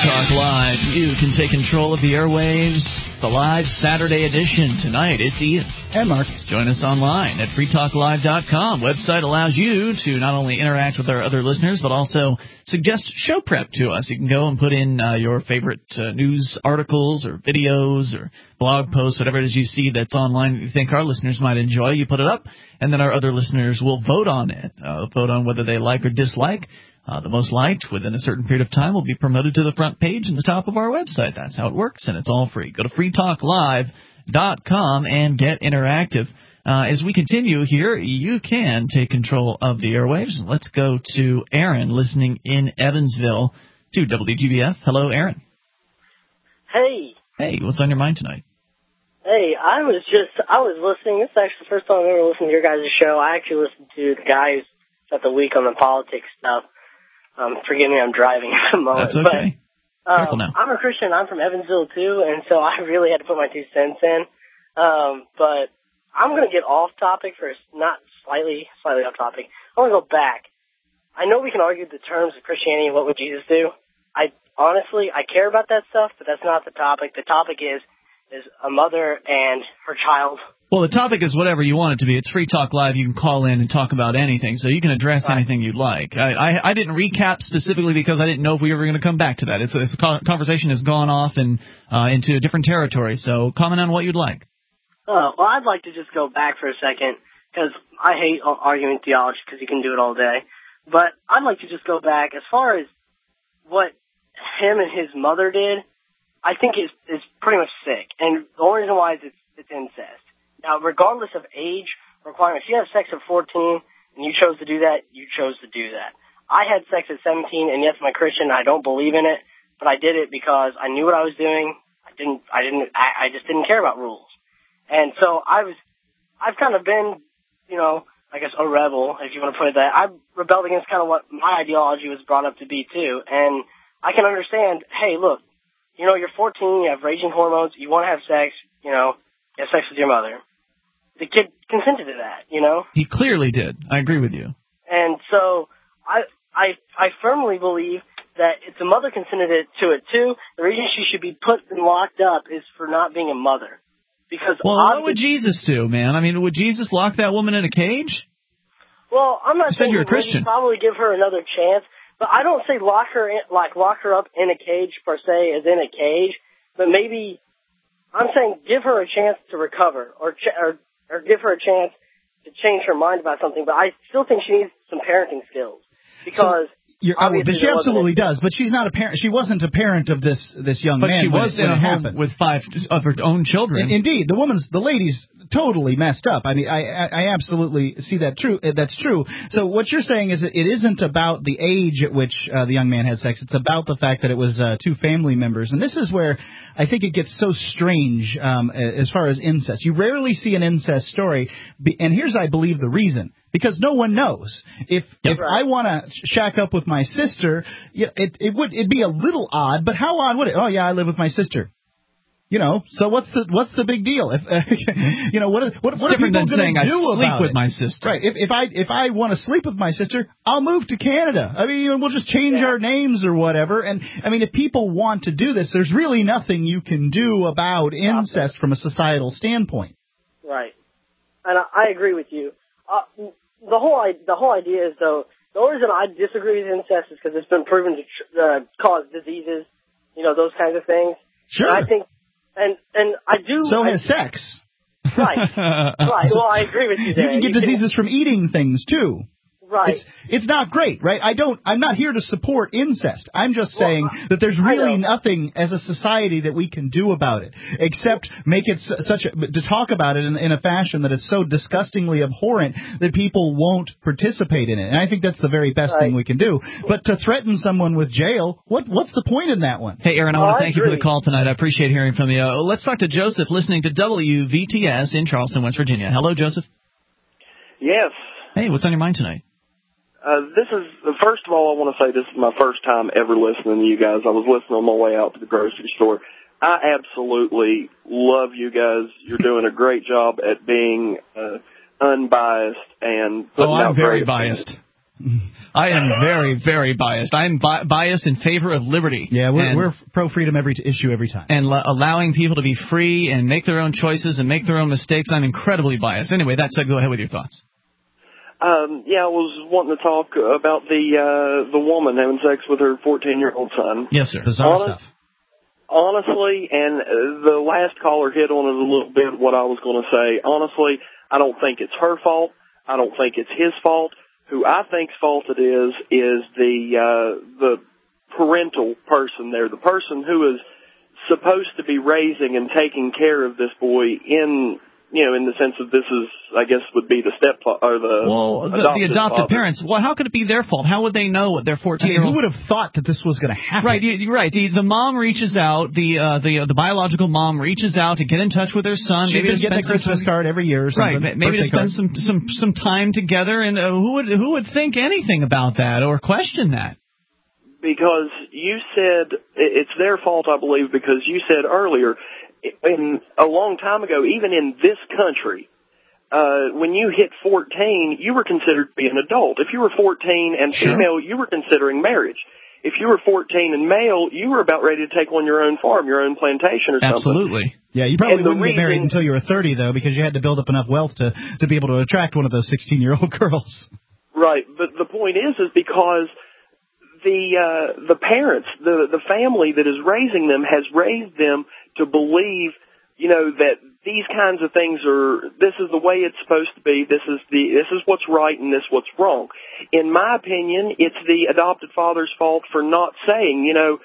Talk Live. You can take control of the airwaves. The live Saturday edition tonight. It's Ian. And Mark. Join us online at freetalklive.com. Website allows you to not only interact with our other listeners, but also suggest show prep to us. You can go and put in your favorite news articles or videos or blog posts, whatever it is you see that's online that you think our listeners might enjoy. You put it up, and then our other listeners will vote on it, vote on whether they like or dislike. The most liked within a certain period of time will be promoted to the front page and the top of our website. That's how it works, and it's all free. Go to freetalklive.com and get interactive. As we continue here, you can take control of the airwaves. Let's go to Aaron, listening in Evansville to WGBF. Hello, Aaron. Hey. Hey, what's on your mind tonight? Hey, I was listening. This is actually the first time I've ever listened to your guys' show. I actually listened to the guy who's got the week on the politics stuff. Forgive me, I'm driving at the moment. That's okay. Careful now. I'm a Christian. I'm from Evansville, too, and so I really had to put my 2 cents in. But I'm going to get off topic first, not slightly off topic. I want to go back. I know we can argue the terms of Christianity and what would Jesus do. Honestly, I care about that stuff, but that's not the topic. The topic is a mother and her child. Well, the topic is whatever you want it to be. It's Free Talk Live. You can call in and talk about anything, so you can address anything you'd like. I didn't recap specifically because I didn't know if we were going to come back to that. This conversation has gone off and into a different territory, so comment on what you'd like. Well, I'd like to just go back for a second because I hate arguing theology because you can do it all day. But I'd like to just go back as far as what him and his mother did. I think is pretty much sick, and the only reason why is it's incest. Now, regardless of age requirements, you have sex at 14, and you chose to do that, you chose to do that. I had sex at 17, and yes, I'm a Christian, I don't believe in it, but I did it because I knew what I was doing. I just didn't care about rules. And so I've kind of been, I guess a rebel, if you want to put it that. I rebelled against kind of what my ideology was brought up to be, too. And I can understand, hey, look, you're 14, you have raging hormones, you want to have sex, you have sex with your mother. The kid consented to that, He clearly did. I agree with you. And so I firmly believe that if the mother consented to it too, the reason she should be put and locked up is for not being a mother. Because what would Jesus do, man? I mean, would Jesus lock that woman in a cage? Well, I'm not saying you're a Christian. Probably give her another chance, but I don't say lock her up in a cage per se, as in a cage, but maybe I'm saying give her a chance to recover or give her a chance to change her mind about something, but I still think she needs some parenting skills because she absolutely does, but she's not a parent. She wasn't a parent of this young man. But she was in a home with 5 of her own children. Indeed, the lady's totally messed up. I mean, I absolutely see that true. That's true. So what you're saying is that it isn't about the age at which the young man had sex. It's about the fact that it was 2 family members, and this is where I think it gets so strange as far as incest. You rarely see an incest story, and here's, I believe, the reason. Because no one knows. If I want to shack up with my sister, it'd be a little odd, but how odd would it? Oh yeah, I live with my sister. So what's the big deal? If what are people going to do about it? Sleep with my sister. Right. If I want to sleep with my sister, I'll move to Canada. I mean, we'll just change our names or whatever. And I mean, if people want to do this, there's really nothing you can do about incest from a societal standpoint. Right. And I agree with you. The whole idea is, though, the only reason I disagree with incest is because it's been proven to cause diseases, those kinds of things. Sure. And I think, and I do. So has sex. Right. Right. Well, I agree with you there. You can get diseases from eating things too. Right. It's not great, right? I'm not here to support incest. I'm just saying that there's really nothing as a society that we can do about it, except make it to talk about it in a fashion that is so disgustingly abhorrent that people won't participate in it. And I think that's the very best thing we can do. But to threaten someone with jail, what's the point in that one? Hey, Aaron, I want to thank you for the call tonight. I appreciate hearing from you. Let's talk to Joseph, listening to WVTS in Charleston, West Virginia. Hello, Joseph. Yes. Hey, what's on your mind tonight? First of all, I want to say this is my first time ever listening to you guys. I was listening on my way out to the grocery store. I absolutely love you guys. You're doing a great job at being unbiased and putting out I'm very biased. I am very, very biased. I'm biased in favor of liberty. Yeah, we're pro-freedom issue every time. And allowing people to be free and make their own choices and make their own mistakes. I'm incredibly biased. Anyway, that said, go ahead with your thoughts. I was wanting to talk about the woman having sex with her 14-year-old son. Yes, sir. Bizarre stuff. Honestly, and the last caller hit on it a little bit, what I was going to say. Honestly, I don't think it's her fault. I don't think it's his fault. Who I think's fault it is the parental person there, the person who is supposed to be raising and taking care of this boy in the sense that this is, I guess, would be the the adopted parents. Well, how could it be their fault? How would they know what their 14-year-old? Who would have thought that this was going to happen? Right, you're right. The mom reaches out. The biological mom reaches out to get in touch with her son. She maybe to get the Christmas card every year or something. Right, maybe to spend some time together. And who would think anything about that or question that? Because you said it's their fault, I believe, because you said earlier. A long time ago, even in this country, when you hit 14, you were considered to be an adult. If you were 14 and female, you were considering marriage. If you were 14 and male, you were about ready to take on your own farm, your own plantation or something. Absolutely. Yeah, you probably wouldn't get married until you were 30, though, because you had to build up enough wealth to be able to attract one of those 16-year-old girls. Right, but the point is because the parents, the family that is raising them has raised them to believe, that these kinds of things this is the way it's supposed to be, this is what's right and this is what's wrong. In my opinion, it's the adopted father's fault for not saying,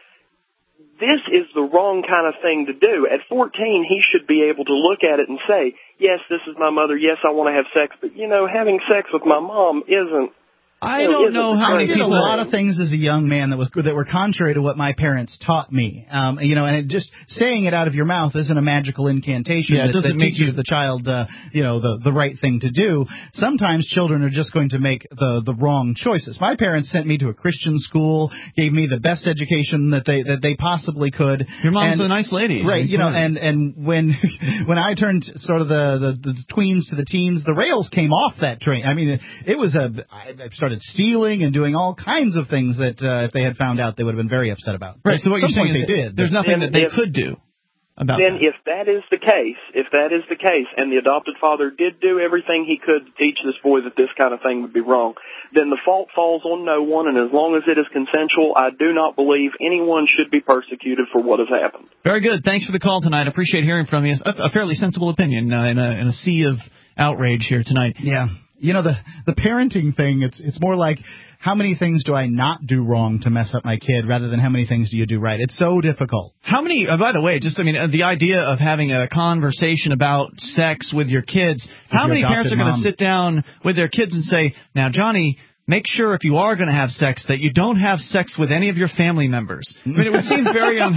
this is the wrong kind of thing to do. At 14, he should be able to look at it and say, yes, this is my mother, yes, I want to have sex, but, having sex with my mom isn't. I don't know how many people. I did a lot of things as a young man that were contrary to what my parents taught me. And it just saying it out of your mouth isn't a magical incantation that teaches the child, the right thing to do. Sometimes children are just going to make the wrong choices. My parents sent me to a Christian school, gave me the best education that they possibly could. Your mom's a nice lady, right? And when I turned sort of the tweens to the teens, the rails came off that train. I mean, it was I started stealing and doing all kinds of things that if they had found out, they would have been very upset about. Right. So what you're saying is there's nothing that they could do about that. Then if that is the case, and the adopted father did do everything he could to teach this boy that this kind of thing would be wrong, then the fault falls on no one, and as long as it is consensual, I do not believe anyone should be persecuted for what has happened. Very good. Thanks for the call tonight. I appreciate hearing from you. A fairly sensible opinion in a sea of outrage here tonight. Yeah. The parenting thing, it's more like how many things do I not do wrong to mess up my kid rather than how many things do you do right. It's so difficult. How many, by the way, the idea of having a conversation about sex with your kids, how many parents are going to sit down with their kids and say, now, Johnny, make sure if you are going to have sex that you don't have sex with any of your family members. I mean, it would seem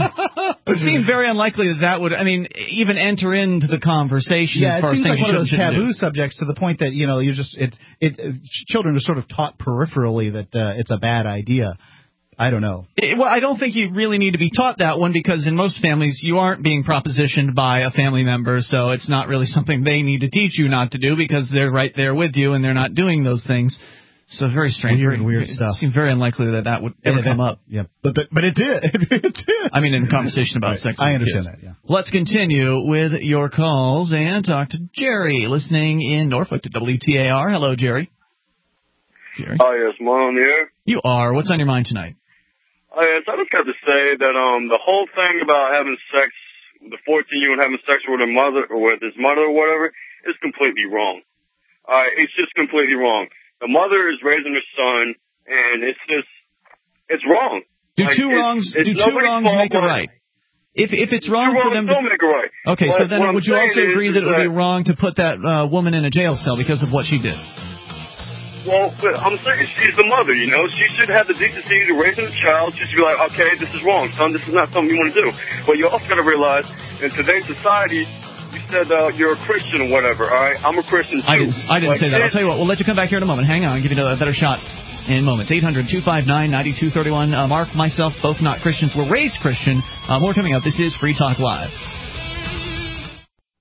very unlikely that would, even enter into the conversation. Yeah, as far it seems as like one of those taboo do. subjects to the point that children are sort of taught peripherally that it's a bad idea. I don't know. Well, I don't think you really need to be taught that one because in most families you aren't being propositioned by a family member, so it's not really something they need to teach you not to do because they're right there with you and they're not doing those things. So very strange. Weird stuff. It seems very unlikely that would ever come up. Yeah, but it did. It did. I mean, in a conversation about sex. I understand kids. that, yeah. Let's continue with your calls and talk to Jerry, listening in Norfolk to WTAR. Hello, Jerry. Jerry. Oh, yes, am I on the air? You are. What's on your mind tonight? Oh, yes, I just got to say that the whole thing about having sex, the 14-year-old having sex with her mother or with his mother or whatever, is completely wrong. It's just completely wrong. The mother is raising her son, and it's wrong. Do two wrongs make a right? If it's wrong for them, don't make it right. Okay, so then would you also agree that it would be wrong to put that woman in a jail cell because of what she did? Well, I'm saying she's the mother, She should have the decency to raise a child. She should be like, okay, this is wrong, son. This is not something you want to do. But you also got to realize, in today's society, you said you're a Christian or whatever, all right? I'm a Christian, too. I didn't say that. I'll tell you what. We'll let you come back here in a moment. Hang on. I'll give you a better shot in moments. 800-259-9231. Mark, myself, both not Christians. We're raised Christian. More coming up. This is Free Talk Live.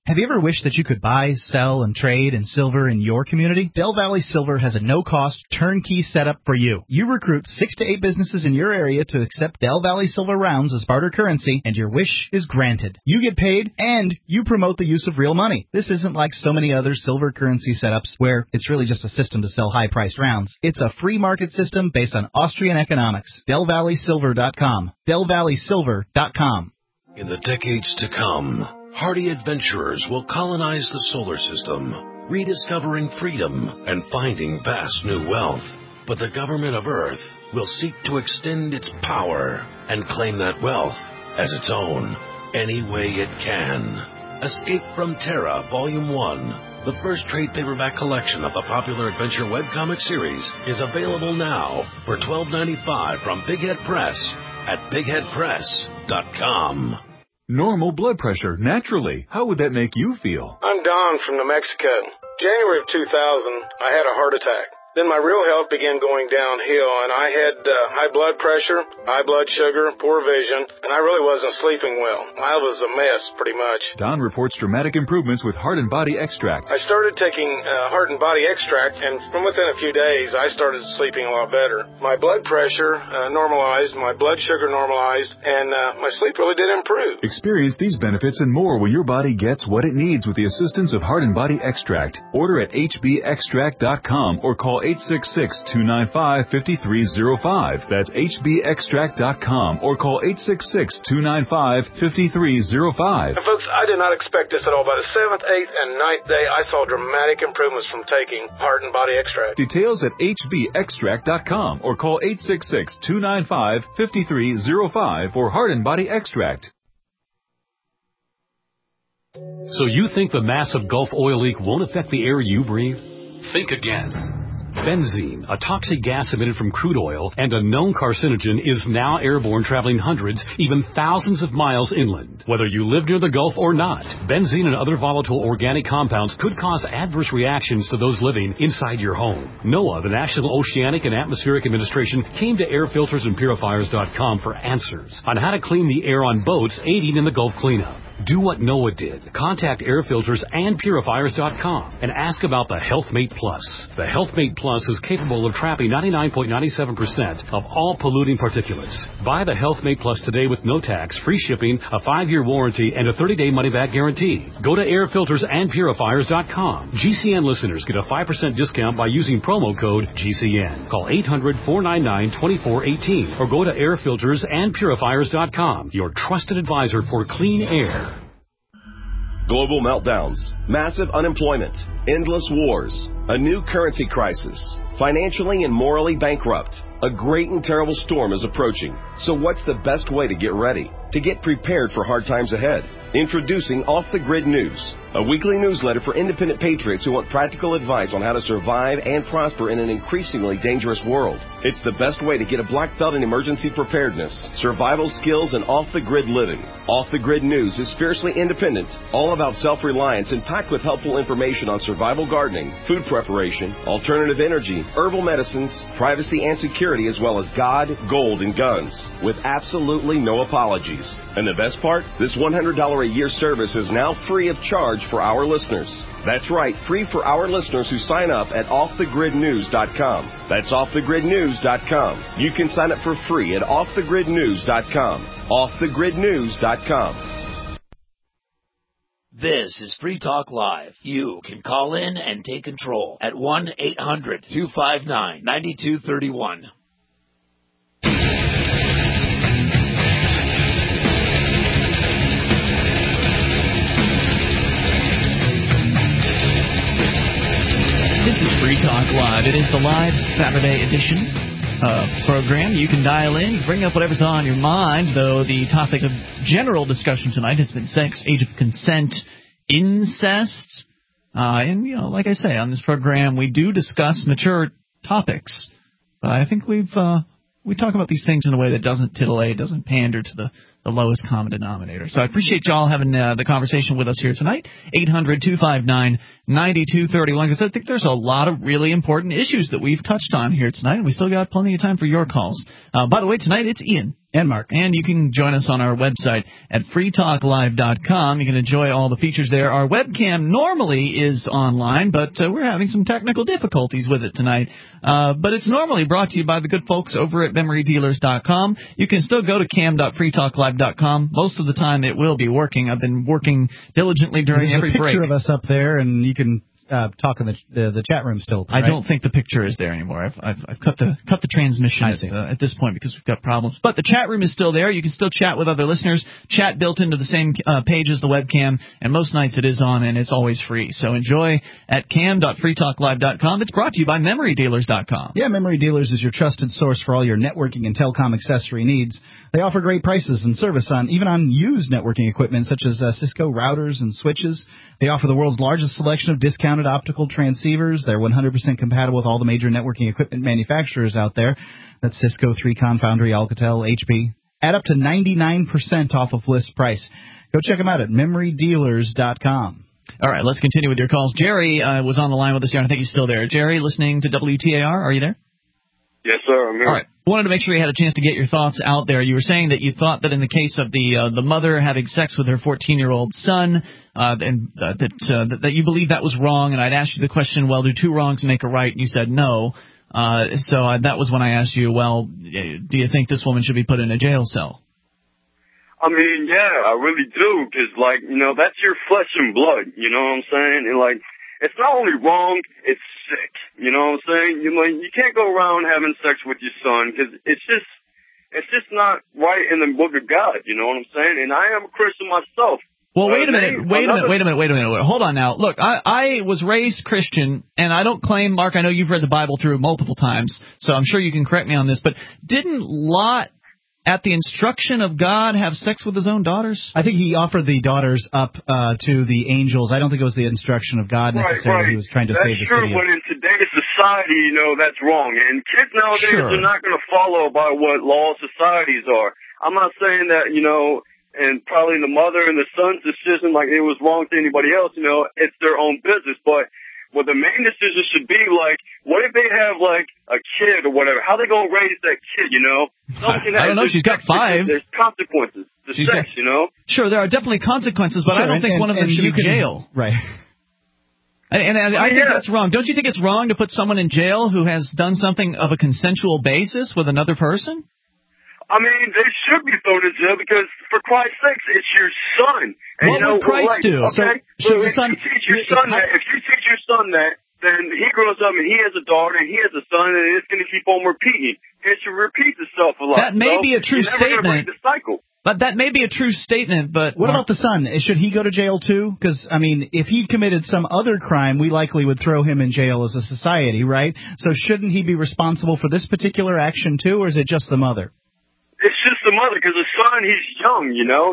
Have you ever wished that you could buy, sell, and trade in silver in your community? Del Valley Silver has a no-cost, turnkey setup for you. You recruit 6 to 8 businesses in your area to accept Del Valley Silver rounds as barter currency, and your wish is granted. You get paid, and you promote the use of real money. This isn't like so many other silver currency setups where it's really just a system to sell high-priced rounds. It's a free market system based on Austrian economics. DelValleySilver.com. DelValleySilver.com. In the decades to come, hardy adventurers will colonize the solar system, rediscovering freedom and finding vast new wealth. But the government of Earth will seek to extend its power and claim that wealth as its own any way it can. Escape from Terra Volume 1, the first trade paperback collection of the popular adventure webcomic series, is available now for $12.95 from Big Head Press at BigHeadPress.com. Normal blood pressure, naturally. How would that make you feel? I'm Don from New Mexico. January of 2000, I had a heart attack. Then my real health began going downhill, and I had high blood pressure, high blood sugar, poor vision, and I really wasn't sleeping well. I was a mess, pretty much. Don reports dramatic improvements with Heart and Body Extract. I started taking Heart and Body Extract, and from within a few days, I started sleeping a lot better. My blood pressure normalized, my blood sugar normalized, and my sleep really did improve. Experience these benefits and more when your body gets what it needs with the assistance of Heart and Body Extract. Order at hbextract.com or call 866-295-5305. That's hbextract.com or call 866-295-5305. And folks, I did not expect this at all. By the 7th, 8th, and 9th day, I saw dramatic improvements from taking Heart and Body Extract. Details at hbextract.com or call 866-295-5305 for Heart and Body Extract. So you think the massive Gulf oil leak won't affect the air you breathe? Think again. Benzene, a toxic gas emitted from crude oil and a known carcinogen, is now airborne, traveling hundreds, even thousands of miles inland. Whether you live near the Gulf or not, benzene and other volatile organic compounds could cause adverse reactions to those living inside your home. NOAA, the National Oceanic and Atmospheric Administration, came to airfiltersandpurifiers.com for answers on how to clean the air on boats aiding in the Gulf cleanup. Do what NOAA did. Contact airfiltersandpurifiers.com and ask about the HealthMate Plus. The HealthMate Plus is capable of trapping 99.97% of all polluting particulates. Buy the HealthMate Plus today with no tax, free shipping, a 5-year warranty, and a 30-day money-back guarantee. Go to airfiltersandpurifiers.com. GCN listeners get a 5% discount by using promo code GCN. Call 800-499-2418 or go to airfiltersandpurifiers.com, your trusted advisor for clean air. Global meltdowns, massive unemployment, endless wars, a new currency crisis, financially and morally bankrupt. A great and terrible storm is approaching. So what's the best way to get ready? To get prepared for hard times ahead? Introducing Off the Grid News, a weekly newsletter for independent patriots who want practical advice on how to survive and prosper in an increasingly dangerous world. It's the best way to get a black belt in emergency preparedness, survival skills, and off-the-grid living. Off the Grid News is fiercely independent, all about self-reliance, and packed with helpful information on survival gardening, food preparation, alternative energy, herbal medicines, privacy and security, as well as God, gold, and guns, with absolutely no apologies. And the best part? This $100 a year service is now free of charge for our listeners. That's right, free for our listeners who sign up at offthegridnews.com. That's offthegridnews.com. You can sign up for free at offthegridnews.com. Offthegridnews.com. This is Free Talk Live. You can call in and take control at 1-800-259-9231. This is Free Talk Live. It is the live Saturday edition of the program. You can dial in, bring up whatever's on your mind, though the topic of general discussion tonight has been sex, age of consent, incest, and, you know, like I say, on this program we do discuss mature topics, but I think we talk about these things in a way that doesn't titillate, doesn't pander to the the lowest common denominator. So I appreciate y'all having the conversation with us here tonight. 800-259-9231. Because I think there's a lot of really important issues that we've touched on here tonight, and we still got plenty of time for your calls. By the way, tonight it's Ian. And Mark. And you can join us on our website at freetalklive.com. You can enjoy all the features there. Our webcam normally is online, but we're having some technical difficulties with it tonight. But it's normally brought to you by the good folks over at memorydealers.com. You can still go to cam.freetalklive.com. Most of the time it will be working. I've been working diligently during every break. There's a picture of us up there, and you can talk in the chat room still. Right? I don't think the picture is there anymore. I've cut the transmission at this point because we've got problems. But the chat room is still there. You can still chat with other listeners. Chat built into the same page as the webcam, and most nights it is on, and it's always free. So enjoy at cam.freetalklive.com. It's brought to you by memorydealers.com. Yeah, Memory Dealers is your trusted source for all your networking and telecom accessory needs. They offer great prices and service even on used networking equipment such as Cisco routers and switches. They offer the world's largest selection of discounted optical transceivers. They're 100% compatible with all the major networking equipment manufacturers out there. That's Cisco, 3Com, Foundry, Alcatel, HP. At up to 99% off of list price. Go check them out at memorydealers.com. All right, let's continue with your calls. Jerry was on the line with us here, and I think he's still there. Jerry, listening to WTAR, are you there? Yes, sir. I'm here. All right. Wanted to make sure you had a chance to get your thoughts out there. You were saying that you thought that in the case of the mother having sex with her 14-year-old son, that you believe that was wrong. And I'd asked you the question, well, do two wrongs make a right? And you said no. So that was when I asked you, well, do you think this woman should be put in a jail cell? I mean, yeah, I really do, because, like, you know, that's your flesh and blood, you know what I'm saying? And, like, it's not only wrong, it's sick, you know what I'm saying? You can't go around having sex with your son, because it's just not right in the book of God, you know what I'm saying? And I am a Christian myself. Well, wait a minute. Hold on now. Look, I was raised Christian, and I don't claim, Mark, I know you've read the Bible through multiple times, so I'm sure you can correct me on this, but didn't Lot, at the instruction of God, have sex with his own daughters? I think he offered the daughters up to the angels. I don't think it was the instruction of God necessarily. Right. He was trying to save the city. But in today's society, you know, that's wrong. And kids nowadays are not going to follow by what law societies are. I'm not saying that, you know, and probably the mother and the son's decision, like it was wrong to anybody else, you know, it's their own business. But what the main decision should be, like, what if they have, like, a kid or whatever? How they going to raise that kid, you know? I don't know. She's got 5. There's consequences to sex, you know? Sure, there are definitely consequences, but I don't think one of them should be jail. Right. And I think that's wrong. Don't you think it's wrong to put someone in jail who has done something of a consensual basis with another person? I mean, they should be thrown in jail because, for Christ's sakes, it's your son. And what would Christ do? Okay, so if you teach your son that, then he grows up and he has a daughter and he has a son, and it's going to keep on repeating. It should repeat itself a lot. That may be a true statement. The cycle. But that may be a true statement, but... What about the son? Should he go to jail, too? Because, I mean, if he committed some other crime, we likely would throw him in jail as a society, right? So shouldn't he be responsible for this particular action, too, or is it just the mother? It's just the mother, because the son, he's young, you know.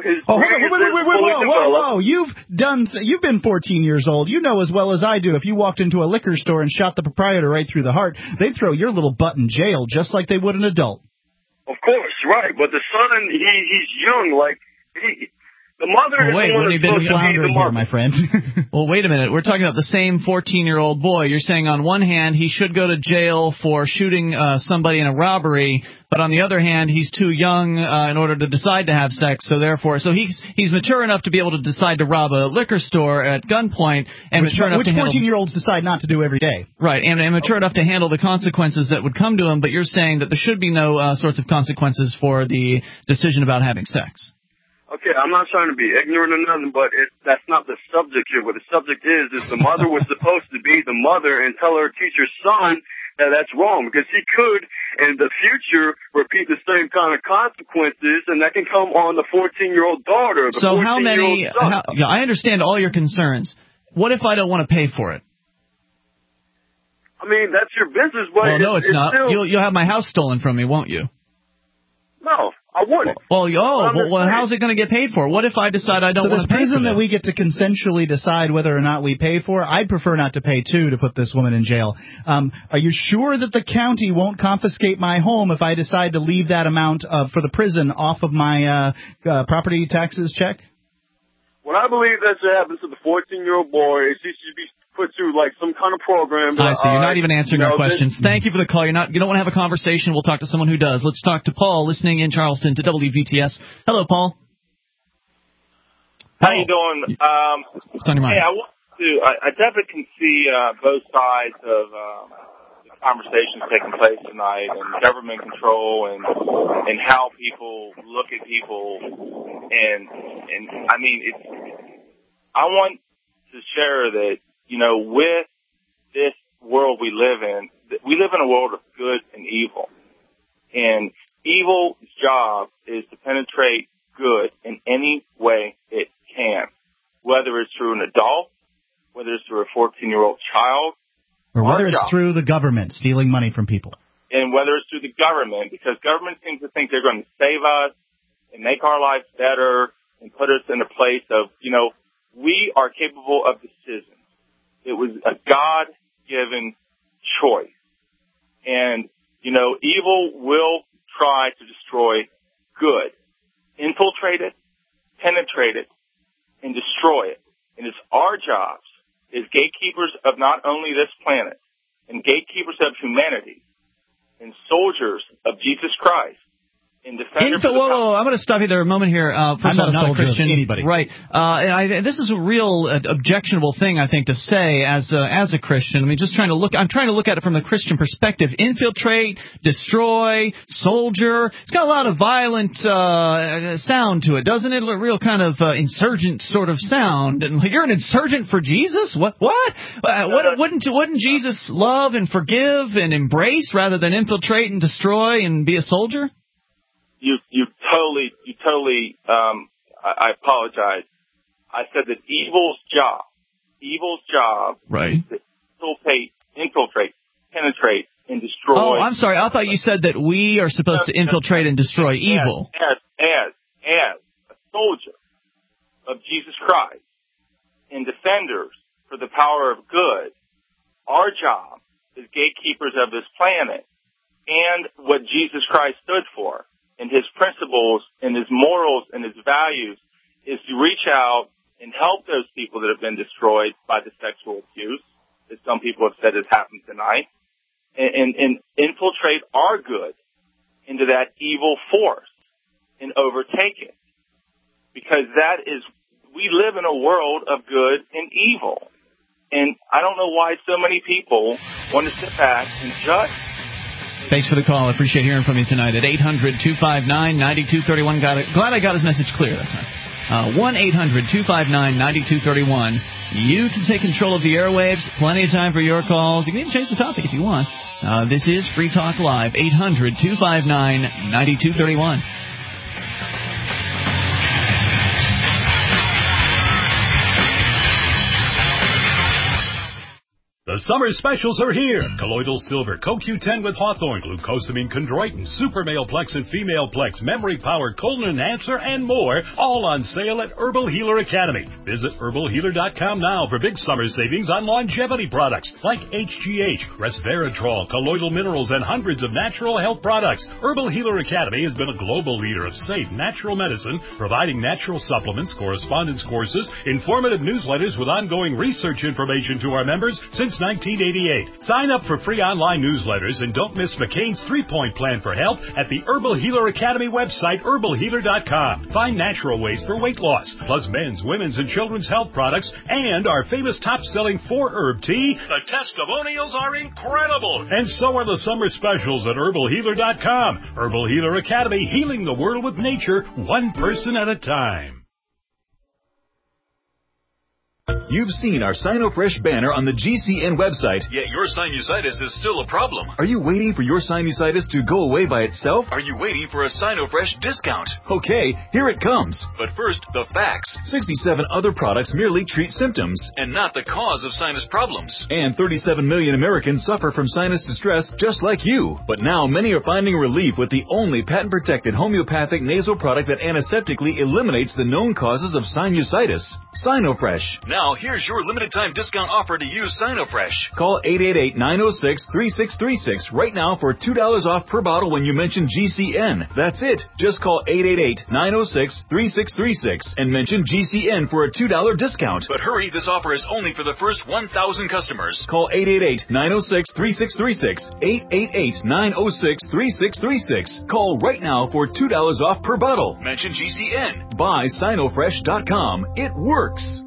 Whoa! You've been 14 years old. You know as well as I do. If you walked into a liquor store and shot the proprietor right through the heart, they'd throw your little butt in jail just like they would an adult. Of course, right. But the son, he's young. Like the mother is the one that's supposed to be the mother. Here, my friend. Well, wait a minute. We're talking about the same 14-year-old boy. You're saying on one hand he should go to jail for shooting somebody in a robbery, but on the other hand he's too young in order to decide to have sex. So he's mature enough to be able to decide to rob a liquor store at gunpoint, and mature enough to handle... Which 14-year-olds decide not to do every day. Right, and mature enough to handle the consequences that would come to him. But you're saying that there should be no sorts of consequences for the decision about having sex. Okay, I'm not trying to be ignorant or nothing, but that's not the subject here. What the subject is the mother was supposed to be the mother and teach her son that that's wrong, because he could, in the future, repeat the same kind of consequences, and that can come on the 14-year-old daughter, the 14-year-old son. I understand all your concerns. What if I don't want to pay for it? I mean, that's your business, but... Well, no, it's not. You'll have my house stolen from me, won't you? No, I wouldn't. Well, how's it going to get paid for? What if I decide I don't want to pay for this? So this prison that we get to consensually decide whether or not we pay for, I'd prefer not to pay, too, to put this woman in jail. Are you sure that the county won't confiscate my home if I decide to leave that amount for the prison off of my property taxes check? What I believe that should happen to the 14-year-old boy is he should be put through like some kind of program. I see. You're not even answering our questions. Thank you for the call. You don't want to have a conversation. We'll talk to someone who does. Let's talk to Paul, listening in Charleston to WVTS. Hello, Paul. How you doing? What's on your mind? Hey, I definitely can see both sides of the conversations taking place tonight, and government control, and how people look at people, and I mean, I want to share that, with this world we live in a world of good and evil. And evil's job is to penetrate good in any way it can, whether it's through an adult, whether it's through a 14-year-old child, or whether it's through the government stealing money from people. And whether it's through the government, because government seems to think they're going to save us and make our lives better and put us in a place of, we are capable of decisions. It was a God-given choice. And, evil will try to destroy good, infiltrate it, penetrate it, and destroy it. And it's our jobs as gatekeepers of not only this planet and gatekeepers of humanity and soldiers of Jesus Christ. I'm going to stop you there a moment here. First I'm not a Christian. Anybody. Right. And this is a real objectionable thing, I think, to say as a Christian. I mean, I'm trying to look at it from the Christian perspective. Infiltrate, destroy, soldier. It's got a lot of violent sound to it, doesn't it? A real kind of insurgent sort of sound. And you're an insurgent for Jesus? What? Wouldn't Jesus love and forgive and embrace rather than infiltrate and destroy and be a soldier? You totally, I apologize. I said that evil's job right, is to infiltrate, penetrate, and destroy. Oh, I'm sorry. I thought you said that we are supposed to infiltrate and destroy evil. As a soldier of Jesus Christ and defenders for the power of good, our job as gatekeepers of this planet and what Jesus Christ stood for, and his principles and his morals and his values, is to reach out and help those people that have been destroyed by the sexual abuse that some people have said has happened tonight, and infiltrate our good into that evil force and overtake it. Because we live in a world of good and evil. And I don't know why so many people want to sit back and judge. Thanks for the call. I appreciate hearing from you tonight at 800-259-9231. Glad I got his message clear that time. 1-800-259-9231. You can take control of the airwaves. Plenty of time for your calls. You can even change the topic if you want. This is Free Talk Live, 800-259-9231. The summer specials are here. Colloidal Silver, CoQ10 with Hawthorne, Glucosamine Chondroitin, Super Male Plex and Female Plex, Memory Power, Colon Enhancer, and more, all on sale at Herbal Healer Academy. Visit herbalhealer.com now for big summer savings on longevity products like HGH, Resveratrol, colloidal minerals, and hundreds of natural health products. Herbal Healer Academy has been a global leader of safe natural medicine, providing natural supplements, correspondence courses, informative newsletters with ongoing research information to our members since 1988. Sign up for free online newsletters and don't miss McCain's 3-point plan for health at the Herbal Healer Academy website, herbalhealer.com. Find natural ways for weight loss, plus men's, women's, and children's health products, and our famous top-selling 4-herb tea. The testimonials are incredible, and so are the summer specials at herbalhealer.com. Herbal Healer Academy, healing the world with nature, one person at a time. You've seen our SinoFresh banner on the GCN website. Yet your sinusitis is still a problem. Are you waiting for your sinusitis to go away by itself? Are you waiting for a SinoFresh discount? Okay, here it comes. But first, the facts. 67 other products merely treat symptoms. And not the cause of sinus problems. And 37 million Americans suffer from sinus distress just like you. But now many are finding relief with the only patent-protected homeopathic nasal product that antiseptically eliminates the known causes of sinusitis. SinoFresh. Now, here's your limited-time discount offer to use SinoFresh. Call 888-906-3636 right now for $2 off per bottle when you mention GCN. That's it. Just call 888-906-3636 and mention GCN for a $2 discount. But hurry, this offer is only for the first 1,000 customers. Call 888-906-3636. 888-906-3636. Call right now for $2 off per bottle. Mention GCN. Buy SinoFresh.com. It works.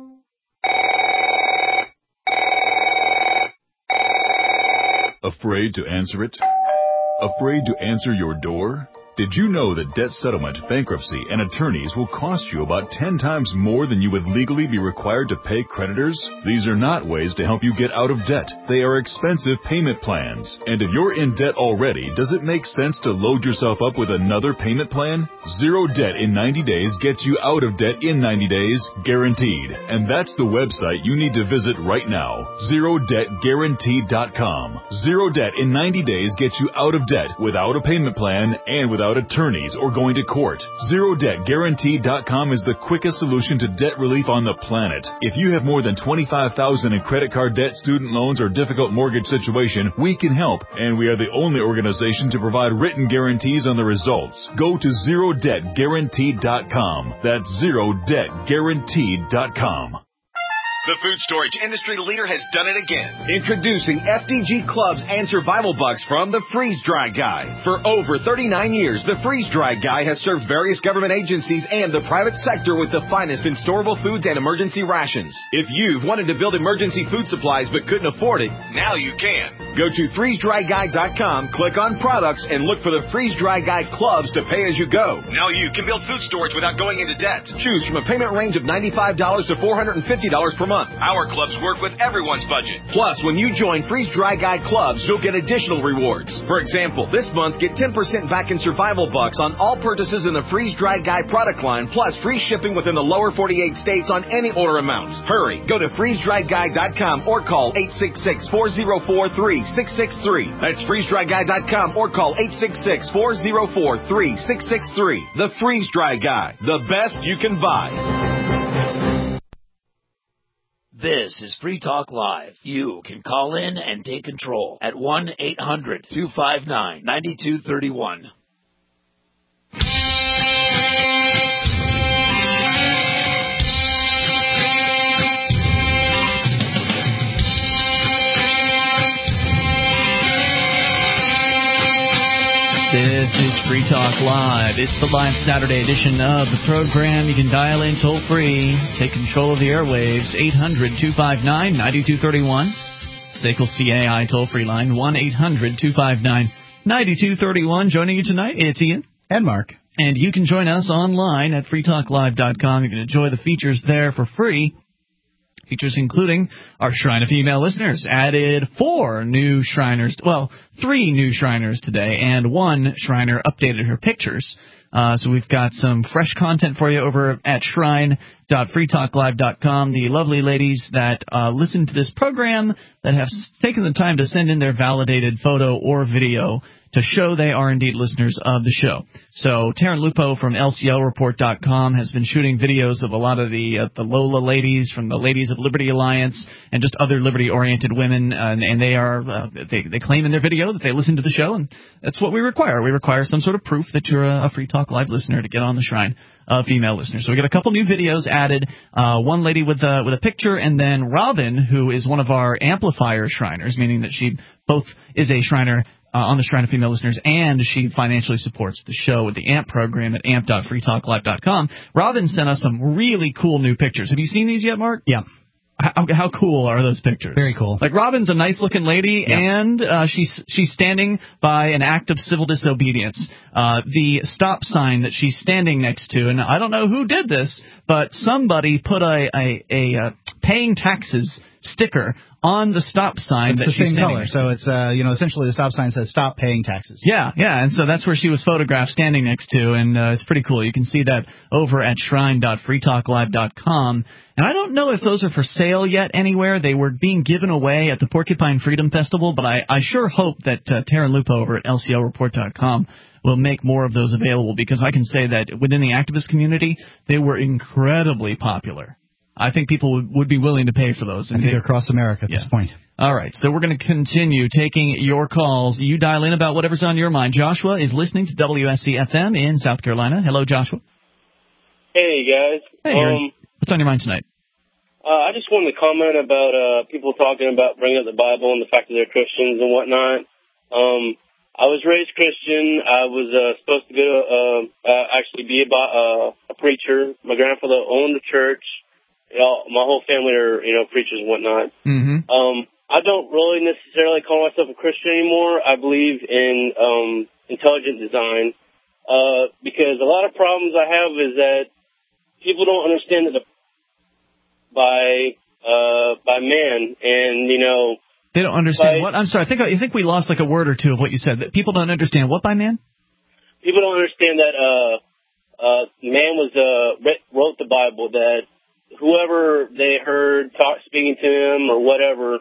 Afraid to answer it? Afraid to answer your door? Did you know that debt settlement, bankruptcy, and attorneys will cost you about 10 times more than you would legally be required to pay creditors? These are not ways to help you get out of debt. They are expensive payment plans. And if you're in debt already, does it make sense to load yourself up with another payment plan? Zero debt in 90 days gets you out of debt in 90 days, guaranteed. And that's the website you need to visit right now. ZeroDebtGuaranteed.com. Zero debt in 90 days gets you out of debt without a payment plan and without attorneys or going to court. ZeroDebtGuaranteed.com is the quickest solution to debt relief on the planet. If you have more than $25,000 in credit card debt, student loans, or difficult mortgage situation, we can help, and we are the only organization to provide written guarantees on the results. Go to ZeroDebtGuaranteed.com. That's ZeroDebtGuaranteed.com. The food storage industry leader has done it again. Introducing FDG Clubs and Survival Bucks from the Freeze Dry Guy. For over 39 years, the Freeze Dry Guy has served various government agencies and the private sector with the finest in storable foods and emergency rations. If you've wanted to build emergency food supplies but couldn't afford it, now you can. Go to freezedryguy.com, click on products, and look for the Freeze Dry Guy Clubs to pay as you go. Now you can build food storage without going into debt. Choose from a payment range of $95 to $450 per month. Our clubs work with everyone's budget. Plus, when you join Freeze Dry Guy Clubs, you'll get additional rewards. For example, this month, get 10% back in Survival Bucks on all purchases in the Freeze Dry Guy product line, plus free shipping within the lower 48 states on any order amount. Hurry, go to freezedryguy.com or call 866-404-3663. That's freezedryguy.com or call 866-404-3663. The Freeze Dry Guy, the best you can buy. This is Free Talk Live. You can call in and take control at 1-800-259-9231. This is Free Talk Live. It's the live Saturday edition of the program. You can dial in toll-free, take control of the airwaves, 800-259-9231. SACL CAI toll-free line, 1-800-259-9231. Joining you tonight, it's Ian. And Mark. And you can join us online at freetalklive.com. You can enjoy the features there for free. Features including our Shrine of Female listeners. Added 4 new Shriners, well, 3 new Shriners today, and 1 Shriner updated her pictures. So we've got some fresh content for you over at shrine.freetalklive.com. The lovely ladies that listen to this program that have taken the time to send in their validated photo or video to show they are indeed listeners of the show. So Taryn Lupo from LCLreport.com has been shooting videos of a lot of the Lola ladies from the Ladies of Liberty Alliance and just other liberty-oriented women, and they are they claim in their video that they listen to the show, and that's what we require. We require some sort of proof that you're a Free Talk Live listener to get on the Shrine of Female listeners. So we got a couple new videos added. One lady with a picture, and then Robin, who is one of our amplifier Shriners, meaning that she both is a Shriner on the Shrine of Female listeners, and she financially supports the show with the AMP program at amp.freetalklive.com. Robin sent us some really cool new pictures. Have you seen these yet, Mark? Yeah. How cool are those pictures? Very cool. Like, Robin's a nice-looking lady, and she's standing by an act of civil disobedience. The stop sign that she's standing next to, and I don't know who did this, but somebody put paying taxes sticker on the stop sign. It's that the she's same standing color, next to. so it's essentially the stop sign says "Stop paying taxes." Yeah, and so that's where she was photographed standing next to, and it's pretty cool. You can see that over at shrine.freetalklive.com. And I don't know if those are for sale yet anywhere. They were being given away at the Porcupine Freedom Festival, but I sure hope that Taryn Lupo over at LCLreport.com will make more of those available, because I can say that within the activist community, they were incredibly popular. I think people would be willing to pay for those. I think they're across America at this point. All right, so we're going to continue taking your calls. You dial in about whatever's on your mind. Joshua is listening to WSC-FM in South Carolina. Hello, Joshua. Hey, guys. Hey, what's on your mind tonight? I just wanted to comment about people talking about bringing up the Bible and the fact that they're Christians and whatnot. I was raised Christian. I was supposed to go actually be a preacher. My grandfather owned a church. My whole family are, preachers and whatnot. Mm-hmm. I don't really necessarily call myself a Christian anymore. I believe in intelligent design because a lot of problems I have is that people don't understand that by man, and they don't understand what? I'm sorry. I think we lost like a word or two of what you said. That people don't understand what by man? People don't understand that man wrote the Bible, that whoever they heard speaking to him or whatever,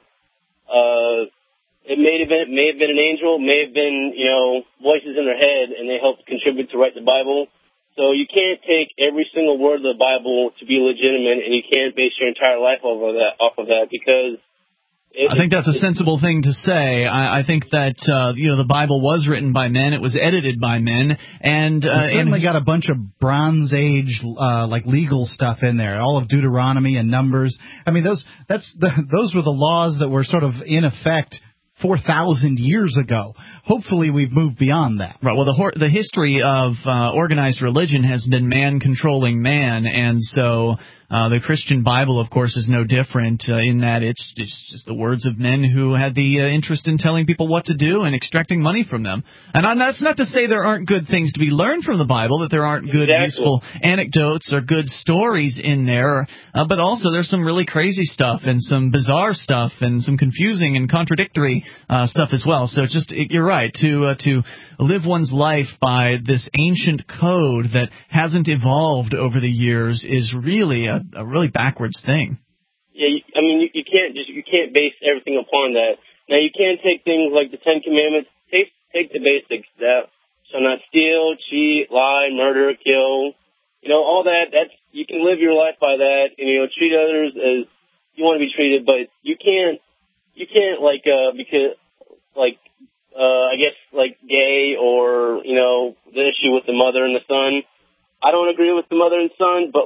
it may have been an angel, may have been, voices in their head, and they helped contribute to write the Bible. So you can't take every single word of the Bible to be legitimate, and you can't base your entire life off of that because I think that's a sensible thing to say. I think that the Bible was written by men, it was edited by men, and it certainly got a bunch of Bronze Age like legal stuff in there, all of Deuteronomy and Numbers. I mean, those were the laws that were sort of in effect 4,000 years ago. Hopefully we've moved beyond that. Right. Well, the history of organized religion has been man controlling man, and so the Christian Bible, of course, is no different in that it's just the words of men who had the interest in telling people what to do and extracting money from them. And that's not to say there aren't good things to be learned from the Bible, that there aren't good, useful anecdotes or good stories in there, but also there's some really crazy stuff and some bizarre stuff and some confusing and contradictory stuff as well. So you're right, to live one's life by this ancient code that hasn't evolved over the years is really a really backwards thing. Yeah, I mean, you can't base everything upon that. Now, you can take things like the Ten Commandments, take the basics, that shall not steal, cheat, lie, murder, kill, all that. You can live your life by that, and treat others as you want to be treated, but you can't because I guess like gay or the issue with the mother and the son. I don't agree with the mother and son, but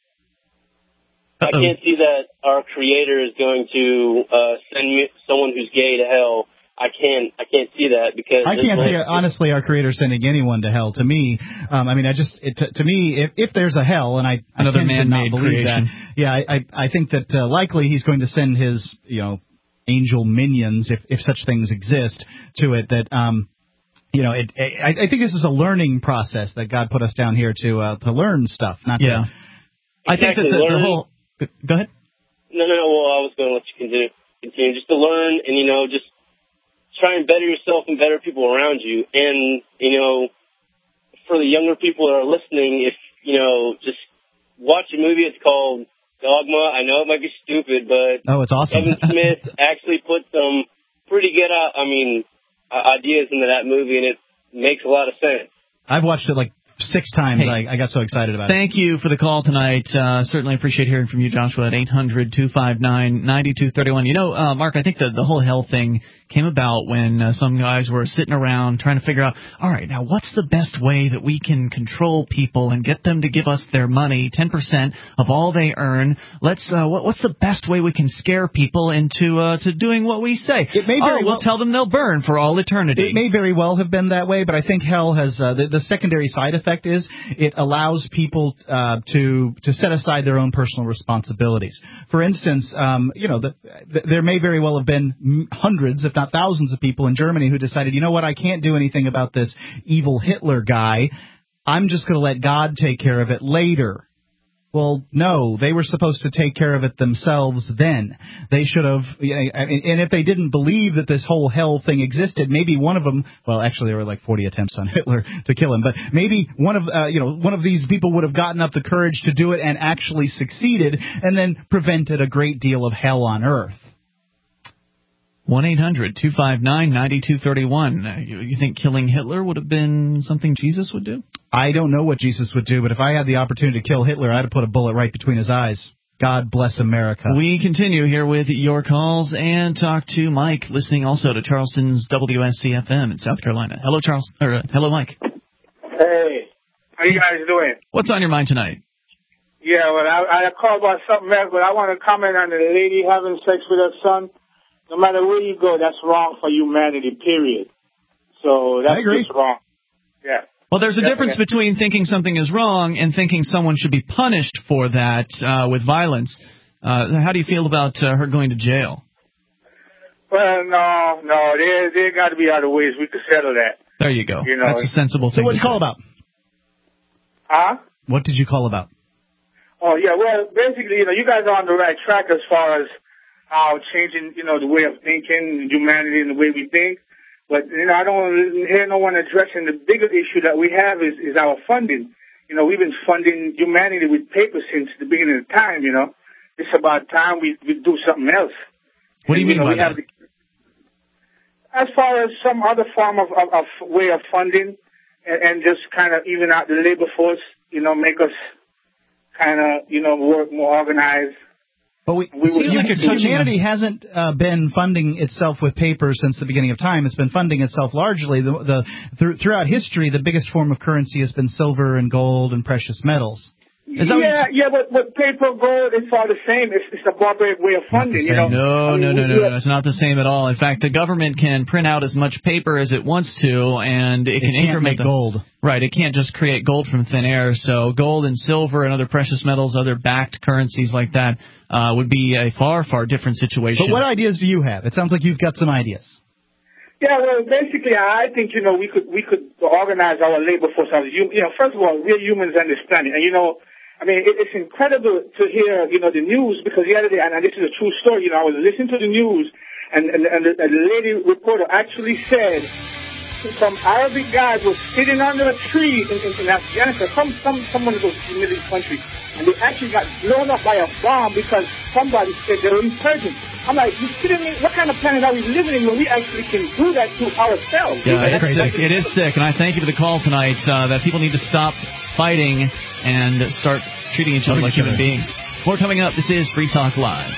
I can't see that our Creator is going to send someone who's gay to hell. I can't see that because I can't see honestly our Creator sending anyone to hell. To me, to me, if there's a hell, and I another tend to not believe creation. that. Yeah, I think that likely He's going to send His angel minions, if such things exist, to it. That I think this is a learning process that God put us down here to learn stuff. Not to, I think that the whole. Go ahead. No. Well, I was going to let you continue just to learn and just try and better yourself and better people around you. And for the younger people that are listening, if just watch a movie. It's called Dogma. I know it might be stupid, but it's awesome. Kevin Smith actually put some pretty good ideas into that movie, and it makes a lot of sense. I've watched it like 6 times. Hey, I got so excited about it. Thank you for the call tonight. Certainly appreciate hearing from you, Joshua, at 800-259-9231. Mark, I think the whole hell thing came about when some guys were sitting around trying to figure out, all right, now what's the best way that we can control people and get them to give us their money, 10% of all they earn? What's the best way we can scare people into to doing what we say? It may very we'll tell them they'll burn for all eternity. It may very well have been that way, but I think hell has the secondary side effect is it allows people to set aside their own personal responsibilities. For instance, there may very well have been hundreds, if not thousands, of people in Germany who decided, you know what, I can't do anything about this evil Hitler guy. I'm just going to let God take care of it later. Well, no, they were supposed to take care of it themselves then. They should have, and if they didn't believe that this whole hell thing existed, maybe one of them, well, actually there were like 40 attempts on Hitler to kill him, but maybe one of these people would have gotten up the courage to do it and actually succeeded and then prevented a great deal of hell on earth. 1-800-259-9231. You think killing Hitler would have been something Jesus would do? I don't know what Jesus would do, but if I had the opportunity to kill Hitler, I'd have put a bullet right between his eyes. God bless America. We continue here with your calls and talk to Mike, listening also to Charleston's WSCFM in South Carolina. Hello, hello, Mike. Hey, how you guys doing? What's on your mind tonight? Yeah, well, I called about something else, but I want to comment on the lady having sex with her son. No matter where you go, that's wrong for humanity, period. So that's just wrong. Yeah. Well, there's a difference between thinking something is wrong and thinking someone should be punished for that with violence. How do you feel about her going to jail? Well, no, they got to be other ways we could settle that. There you go. That's a sensible thing. So what did you call about? Huh? What did you call about? Oh, yeah, well, basically, you guys are on the right track as far as how changing, the way of thinking, humanity and the way we think. But, I don't hear no one addressing the bigger issue that we have is our funding. We've been funding humanity with paper since the beginning of time, It's about time we do something else. What do you mean by that? As far as some other form of way of funding and just kind of even out the labor force, make us kind of, work more organized. But humanity hasn't been funding itself with paper since the beginning of time. It's been funding itself largely. Throughout history, the biggest form of currency has been silver and gold and precious metals. But paper, gold, it's all the same. It's a barbaric way of funding, No, it's not the same at all. In fact, the government can print out as much paper as it wants to, and it can increment gold. Right, it can't just create gold from thin air. So gold and silver and other precious metals, other backed currencies like that, would be a far, far different situation. But what ideas do you have? It sounds like you've got some ideas. Yeah, well, basically, I think, we could organize our labor force. First of all, we're humans understanding, and it's incredible to hear, the news, because the other day, and this is a true story, I was listening to the news, and the lady reporter actually said some Arabic guys were sitting under a tree in Afghanistan, someone of those Middle East countries, and they actually got blown up by a bomb because somebody said they were insurgents. I'm like, you kidding me? What kind of planet are we living in when we actually can do that to ourselves? Yeah, it's sick. It is sick, and I thank you for the call tonight, that people need to stop fighting and start treating each other like human beings. More coming up. This is Free Talk Live.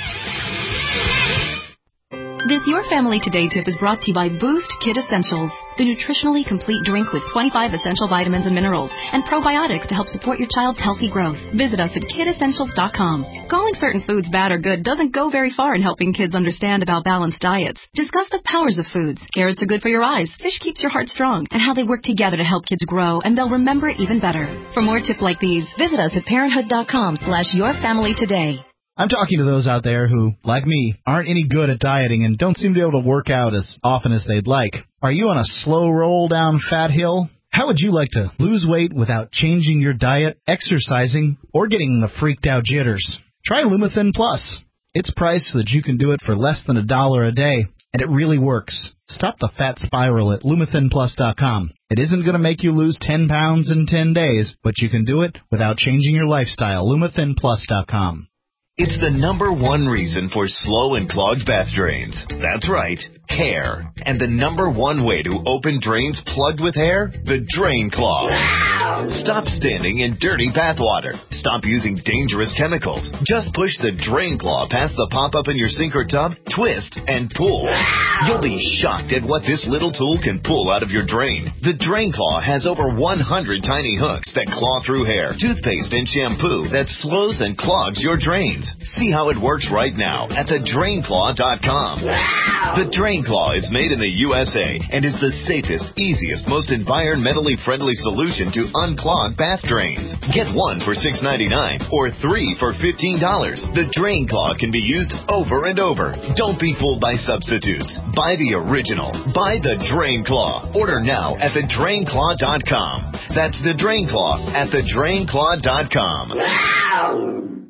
This Your Family Today tip is brought to you by Boost Kid Essentials, the nutritionally complete drink with 25 essential vitamins and minerals and probiotics to help support your child's healthy growth. Visit us at kidessentials.com. Calling certain foods bad or good doesn't go very far in helping kids understand about balanced diets. Discuss the powers of foods. Carrots are good for your eyes, fish keeps your heart strong, and how they work together to help kids grow, and they'll remember it even better. For more tips like these, visit us at parenthood.com/yourfamilytoday. I'm talking to those out there who, like me, aren't any good at dieting and don't seem to be able to work out as often as they'd like. Are you on a slow roll down fat hill? How would you like to lose weight without changing your diet, exercising, or getting the freaked out jitters? Try Lumithin Plus. It's priced so that you can do it for less than $1 a day, and it really works. Stop the fat spiral at LumithinPlus.com. It isn't going to make you lose 10 pounds in 10 days, but you can do it without changing your lifestyle. LumithinPlus.com. It's the #1 reason for slow and clogged bath drains. That's right, hair. And the #1 way to open drains plugged with hair? The Drain Claw. Stop standing in dirty bath water. Stop using dangerous chemicals. Just push the Drain Claw past the pop-up in your sink or tub, twist, and pull. You'll be shocked at what this little tool can pull out of your drain. The Drain Claw has over 100 tiny hooks that claw through hair, toothpaste, and shampoo that slows and clogs your drains. See how it works right now at thedrainclaw.com. The Drain Claw is made in the USA and is the safest, easiest, most environmentally friendly solution to unclog bath drains. Get one for $6.99 or three for $15. The Drain Claw can be used over and over. Don't be fooled by substitutes. Buy the original. Buy the Drain Claw. Order now at thedrainclaw.com. That's the Drain Claw at thedrainclaw.com.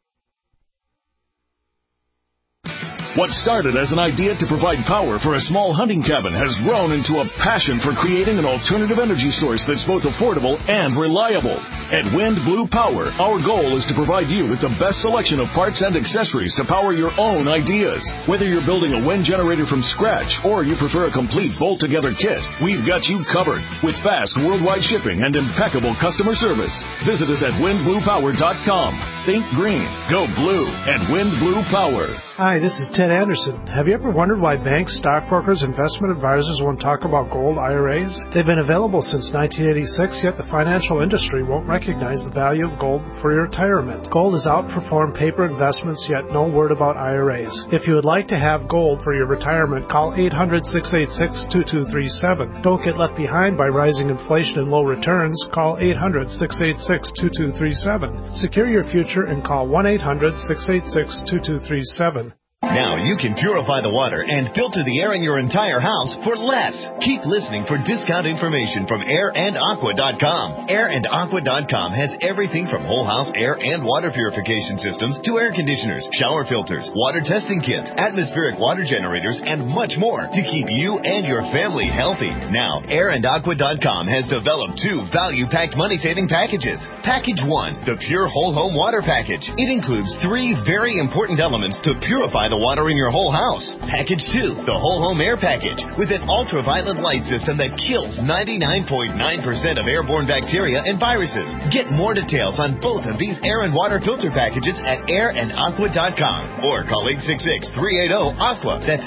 What started as an idea to provide power for a small hunting cabin has grown into a passion for creating an alternative energy source that's both affordable and reliable. At Wind Blue Power, our goal is to provide you with the best selection of parts and accessories to power your own ideas. Whether you're building a wind generator from scratch or you prefer a complete bolt-together kit, we've got you covered with fast worldwide shipping and impeccable customer service. Visit us at windbluepower.com. Think green, go blue at Wind Blue Power. Hi, this is Ted Anderson. Have you ever wondered why banks, stockbrokers, investment advisors won't talk about gold IRAs? They've been available since 1986, yet the financial industry won't recognize the value of gold for your retirement. Gold has outperformed paper investments, yet no word about IRAs. If you would like to have gold for your retirement, call 800-686-2237. Don't get left behind by rising inflation and low returns. Call 800-686-2237. Secure your future and call 1-800-686-2237. Now you can purify the water and filter the air in your entire house for less. Keep listening for discount information from airandaqua.com. Airandaqua.com has everything from whole house air and water purification systems to air conditioners, shower filters, water testing kits, atmospheric water generators, and much more to keep you and your family healthy. Now, airandaqua.com has developed two value-packed money-saving packages. Package 1, the Pure Whole Home Water Package. It includes 3 very important elements to purify the water in your whole house. Package 2, the Whole Home Air Package, with an ultraviolet light system that kills 99.9% of airborne bacteria and viruses. Get more details on both of these air and water filter packages at airandaqua.com or call 866-380-AQUA. That's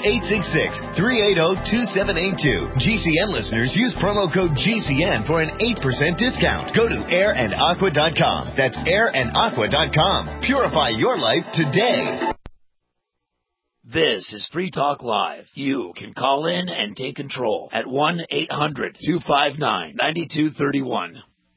866-380-2782. GCN listeners use promo code GCN for an 8% discount. Go to airandaqua.com. That's airandaqua.com. Purify your life today. This is Free Talk Live. You can call in and take control at 1-800-259-9231.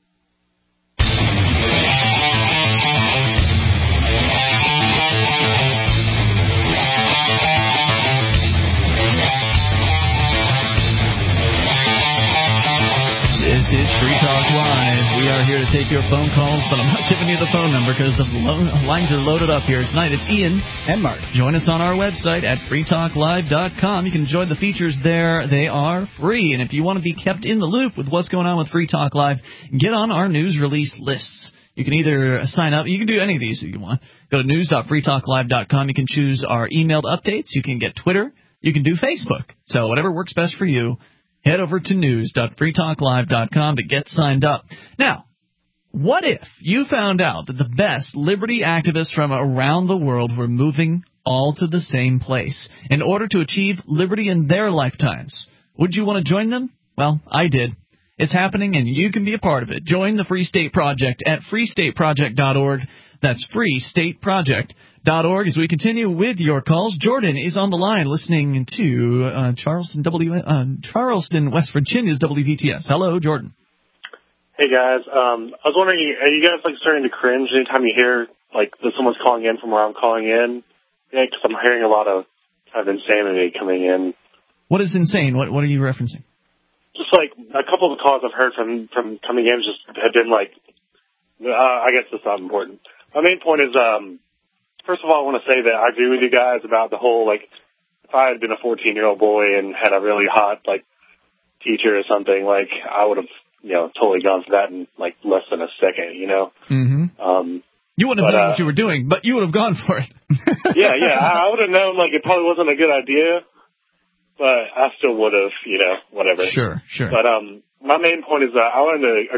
This is Free Talk Live. We are here to take your phone calls, but I'm not giving you the phone number because the lines are loaded up here tonight. It's Ian and Mark. Join us on our website at freetalklive.com. You can enjoy the features there. They are free. And if you want to be kept in the loop with what's going on with Free Talk Live, get on our news release lists. You can either sign up. You can do any of these if you want. Go to news.freetalklive.com. You can choose our emailed updates. You can get Twitter. You can do Facebook. So whatever works best for you. Head over to news.freetalklive.com to get signed up. Now, what if you found out that the best liberty activists from around the world were moving all to the same place in order to achieve liberty in their lifetimes? Would you want to join them? Well, I did. It's happening, and you can be a part of it. Join the Free State Project at freestateproject.org. That's freestateproject.org. As we continue with your calls, Jordan is on the line listening to Charleston, West Virginia's WVTS. Hello, Jordan. Hey, guys. I was wondering, are you guys starting to cringe anytime you hear that someone's calling in from where I'm calling in? Yeah, because I'm hearing a lot of kind of insanity coming in. What is insane? What are you referencing? Just a couple of the calls I've heard from coming in just have been I guess it's not important. My main point is, first of all, I want to say that I agree with you guys about the whole, if I had been a 14-year-old boy and had a really hot, teacher or something, I would have, totally gone for that in, less than a second, Mm-hmm. You wouldn't have known what you were doing, but you would have gone for it. yeah, I would have known, it probably wasn't a good idea, but I still would have, whatever. Sure. But my main point is I wanted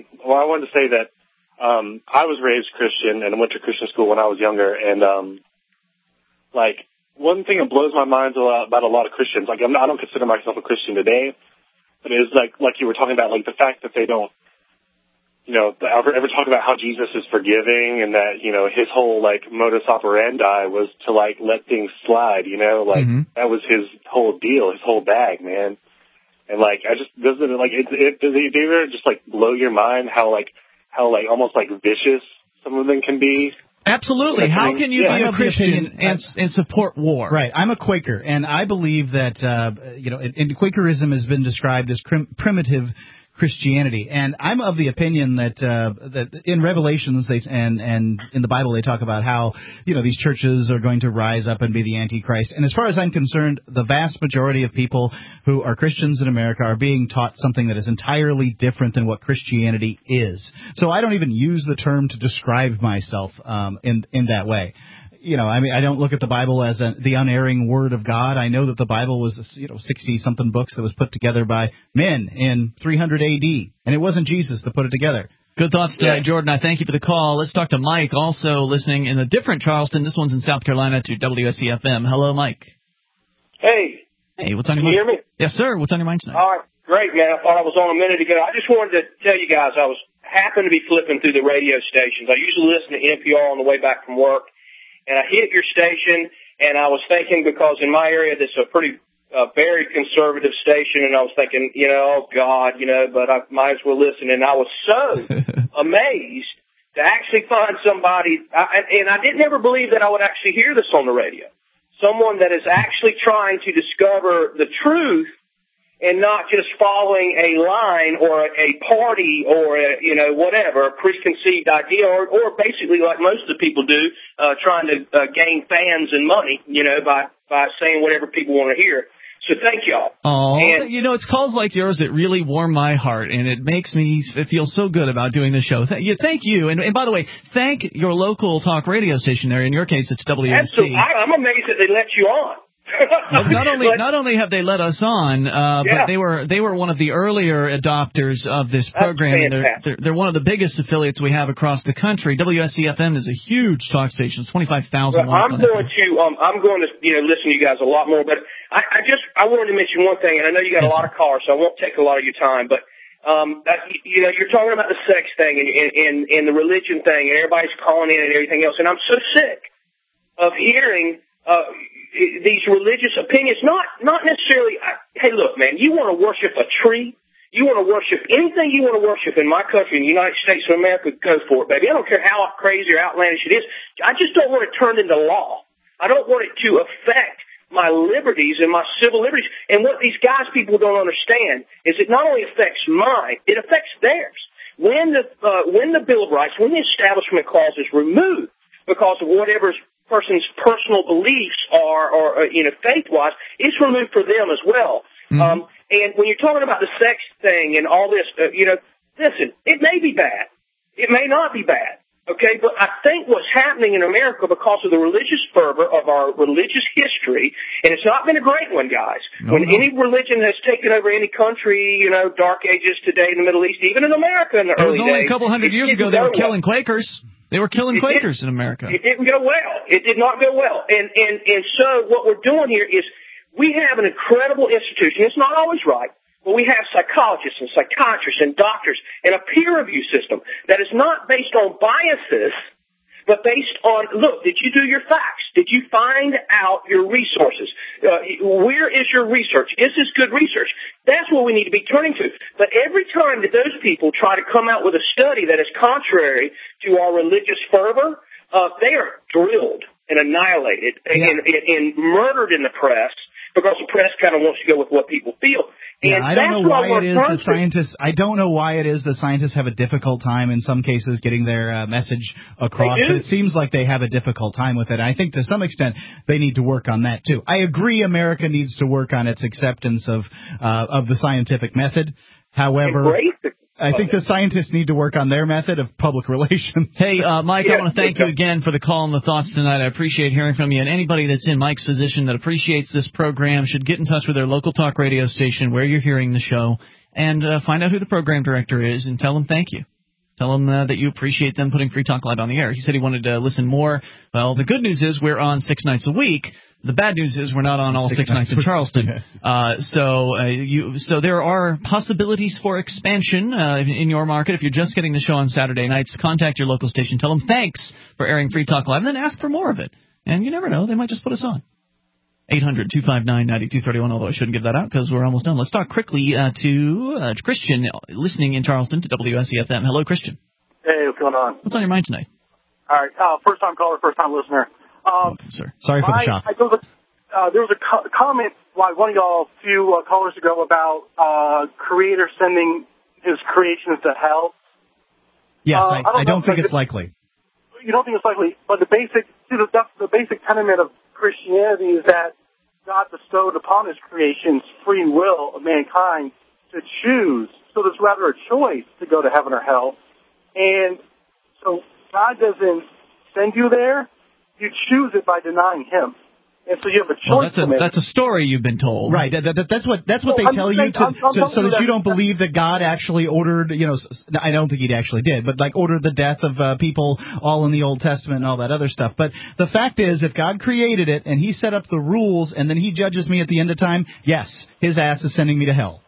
to say that I was raised Christian and went to Christian school when I was younger, and one thing that blows my mind about a lot of Christians, I don't consider myself a Christian today, but it's like you were talking about, the fact that they don't ever talk about how Jesus is forgiving and that, his whole, modus operandi was to, let things slide, that was his whole deal, his whole bag, man. And, does it ever just, blow your mind how almost, vicious some of them can be? Absolutely. How can you be a Christian and support war? Right. I'm a Quaker, and I believe that, and Quakerism has been described as primitive Christianity, and I'm of the opinion that in Revelations and in the Bible they talk about how these churches are going to rise up and be the Antichrist. And as far as I'm concerned, the vast majority of people who are Christians in America are being taught something that is entirely different than what Christianity is. So I don't even use the term to describe myself in that way. I don't look at the Bible as the unerring Word of God. I know that the Bible was, 60-something books that was put together by men in 300 A.D., and it wasn't Jesus that put it together. Good thoughts tonight, Jordan. I thank you for the call. Let's talk to Mike, also listening in a different Charleston. This one's in South Carolina to WSC-FM. Hello, Mike. Hey. Hey, what's on your mind? Can you hear me? Yes, sir. What's on your mind tonight? All right. Great, man. I thought I was on a minute ago. I just wanted to tell you guys I happened to be flipping through the radio stations. I usually listen to NPR on the way back from work. And I hit your station, and I was thinking, because in my area this is a pretty very conservative station, and I was thinking, oh God, but I might as well listen. And I was so amazed to actually find somebody, and I didn't ever believe that I would actually hear this on the radio. Someone that is actually trying to discover the truth and not just following a line or a party or a preconceived idea or basically like most of the people do, trying to gain fans and money, by saying whatever people want to hear. So thank y'all. Oh, it's calls like yours that really warm my heart, and it makes me feel so good about doing the show. Thank you. And by the way, thank your local talk radio station there. In your case, it's WSC. Absolutely. I'm amazed that they let you on. Not only have they let us on, but they were one of the earlier adopters of this program. They're one of the biggest affiliates we have across the country. WSC-FM is a huge talk station. It's 25,000. I'm going to listen to you guys a lot more. But I wanted to mention one thing, and I know you got a lot of callers, so I won't take a lot of your time. But you're talking about the sex thing and the religion thing, and everybody's calling in and everything else. And I'm so sick of hearing these religious opinions, not necessarily, hey, look, man, you want to worship a tree, you want to worship anything you want to worship in my country, in the United States of America, go for it, baby. I don't care how crazy or outlandish it is. I just don't want it turned into law. I don't want it to affect my liberties and my civil liberties. And what these people don't understand is it not only affects mine, it affects theirs. When the Bill of Rights, when the Establishment Clause is removed because of whatever person's personal beliefs are, or faith-wise, it's removed for them as well. Mm-hmm. And when you're talking about the sex thing and all this, listen, it may be bad. It may not be bad. Okay, but I think what's happening in America because of the religious fervor of our religious history, and it's not been a great one, guys. When any religion has taken over any country, Dark Ages today in the Middle East, even in America in the early days. It was only a couple hundred years ago they were killing Quakers. They were killing Quakers in America. It didn't go well. It did not go well. And so what we're doing here is we have an incredible institution. It's not always right. But we have psychologists and psychiatrists and doctors and a peer review system that is not based on biases, but based on, look, did you do your facts? Did you find out your resources? Where is your research? Is this good research? That's what we need to be turning to. But every time that those people try to come out with a study that is contrary to our religious fervor, they are drilled and annihilated and murdered in the press because the press kind of wants to go with what people feel. Yeah, I don't know why it is that scientists. I don't know why it is that scientists have a difficult time in some cases getting their message across. But it seems like they have a difficult time with it. I think to some extent they need to work on that too. I agree, America needs to work on its acceptance of the scientific method. However, I think the scientists need to work on their method of public relations. Hey, Mike, I want to thank you again for the call and the thoughts tonight. I appreciate hearing from you. And anybody that's in Mike's position that appreciates this program should get in touch with their local talk radio station where you're hearing the show and find out who the program director is and tell them thank you. Tell them that you appreciate them putting Free Talk Live on the air. He said he wanted to listen more. Well, the good news is we're on 6 nights a week, The bad news is we're not on all 6 nights in Charleston. So there are possibilities for expansion in your market. If you're just getting the show on Saturday nights, contact your local station. Tell them thanks for airing Free Talk Live, and then ask for more of it. And you never know, they might just put us on. 800-259-9231, although I shouldn't give that out because we're almost done. Let's talk quickly to Christian, listening in Charleston to WSEFM. Hello, Christian. Hey, what's going on? What's on your mind tonight? All right, first-time caller, first-time listener. Sir. Sorry for the shock. There was a comment by one of y'all a few callers ago about Creator sending his creations to hell. Yes, I don't think it's likely. You don't think it's likely, but the basic tenet of Christianity is that God bestowed upon his creations free will of mankind to choose. So there's rather a choice to go to heaven or hell. And so God doesn't send you there. You choose it by denying him. And so you have a choice to make. That's a story you've been told. Right. That's what they tell you so that you don't believe that God actually ordered, I don't think he actually did, but like ordered the death of people all in the Old Testament and all that other stuff. But the fact is, if God created it and he set up the rules and then he judges me at the end of time, yes, his ass is sending me to hell.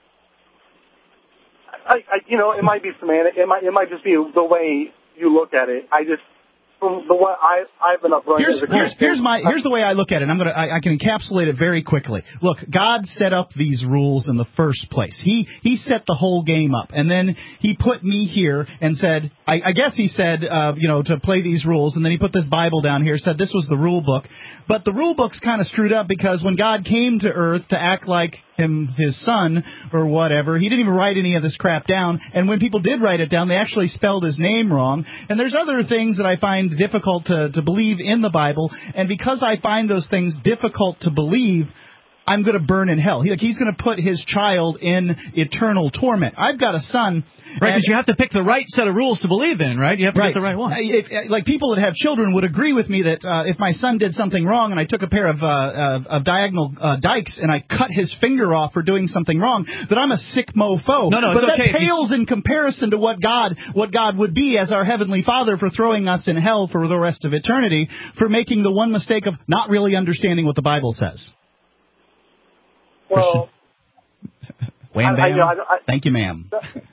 It might be semantic. It might just be the way you look at it. From the way I've been upright. Here's the way I look at it. I can encapsulate it very quickly. Look, God set up these rules in the first place. He set the whole game up, and then he put me here and said, I guess he said, to play these rules, and then he put this Bible down here, said this was the rule book. But the rule book's kind of screwed up because when God came to Earth to act like his son or whatever, he didn't even write any of this crap down. And when people did write it down, they actually spelled his name wrong. And there's other things that I find difficult to believe in the Bible. And because I find those things difficult to believe, I'm going to burn in hell. He's going to put his child in eternal torment. I've got a son. Right, because you have to pick the right set of rules to believe in, right? You have to get the right one. Like people that have children would agree with me that if my son did something wrong and I took a pair of diagonal dikes and I cut his finger off for doing something wrong, that I'm a sick mofo. No, but it's okay. That pales in comparison to what God would be as our Heavenly Father for throwing us in hell for the rest of eternity for making the one mistake of not really understanding what the Bible says. Well, Wham, bam. Thank you, ma'am.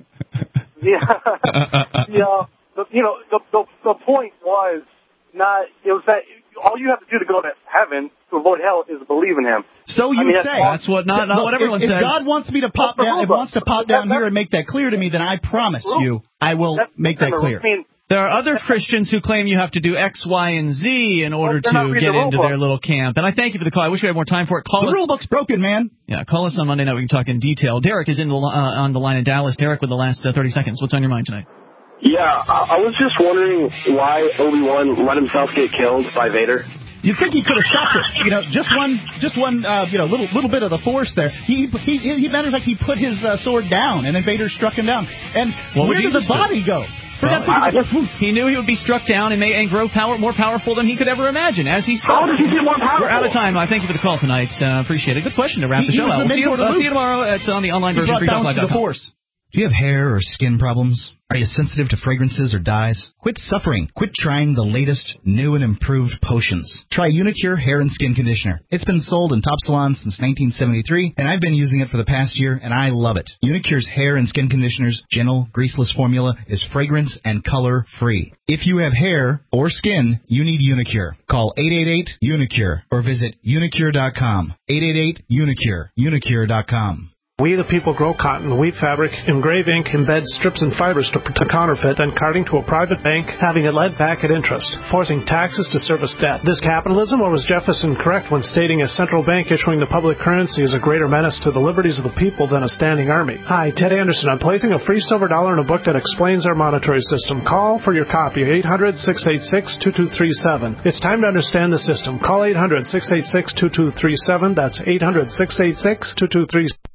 The point was that all you have to do to go to heaven to avoid hell is believe in him. So you say. That's what not what everyone says. If God wants me to pop down, here and make that clear to me, then I promise you I will make that clear. There are other Christians who claim you have to do X, Y, and Z in order to get into their little camp. And I thank you for the call. I wish we had more time for it. The rule book's broken, man. Yeah, call us on Monday night. We can talk in detail. Derek is on the line in Dallas. Derek, with the last 30 seconds. What's on your mind tonight? Yeah, I was just wondering why Obi-Wan let himself get killed by Vader. You'd think he could have stopped it. Just one, little bit of the force there. Matter of fact, he put his sword down, and then Vader struck him down. And where did the body go? He knew he would be struck down and grow more powerful than he could ever imagine as he spoke. How did he get more powerful? We're out of time. I thank you for the call tonight. Appreciate it. Good question to wrap the show out. See you tomorrow. It's on the online version of FreeTalkLive.com. Do you have hair or skin problems? Are you sensitive to fragrances or dyes? Quit suffering. Quit trying the latest, new and improved potions. Try Unicure Hair and Skin Conditioner. It's been sold in top salons since 1973, and I've been using it for the past year, and I love it. Unicure's hair and skin conditioner's gentle, greaseless formula is fragrance and color-free. If you have hair or skin, you need Unicure. Call 888-UNICURE or visit unicure.com. 888-UNICURE. Unicure.com. We the people grow cotton, weave fabric, engrave ink, embed strips and fibers to counterfeit, and carting to a private bank, having it led back at interest, forcing taxes to service debt. This capitalism, or was Jefferson correct when stating a central bank issuing the public currency is a greater menace to the liberties of the people than a standing army? Hi, Ted Anderson. I'm placing a free silver dollar in a book that explains our monetary system. Call for your copy, 800-686-2237. It's time to understand the system. Call 800-686-2237. That's 800-686-2237.